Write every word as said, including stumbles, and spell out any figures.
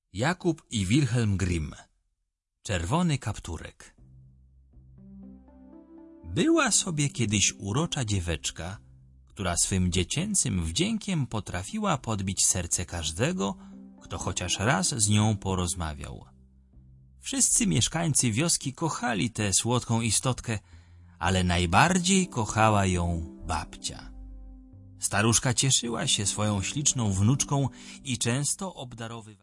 Jakub i Wilhelm Grimm. Czerwony kapturek. Była sobie kiedyś urocza dzieweczka, która swym dziecięcym wdziękiem potrafiła podbić serce każdego, kto chociaż raz z nią porozmawiał. Wszyscy mieszkańcy wioski kochali tę słodką istotkę, ale najbardziej kochała ją babcia. Staruszka cieszyła się swoją śliczną wnuczką i często obdarowywała